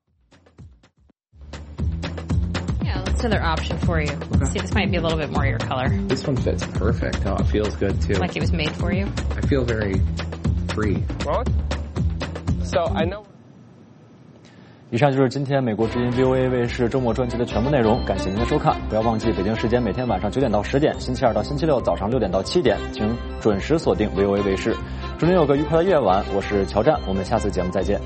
Let's another option for you. See, this might be a little bit more your color. This one fits perfect. Oh, it feels good too. Like it was made for you. I feel very free. So I know. 以上就是今天美国之音 VOA 卫视周末专辑的全部内容，感谢您的收看。不要忘记北京时间每天晚上9点到10点，星期二到星期六早上6点到7点，请准时锁定 VOA 卫视。祝您有个愉快的夜晚，我是乔战，我们下次节目再见。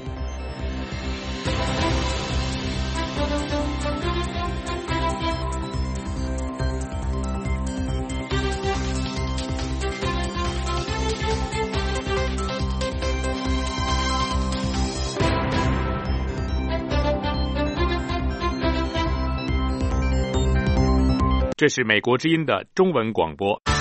这是美国之音的中文广播。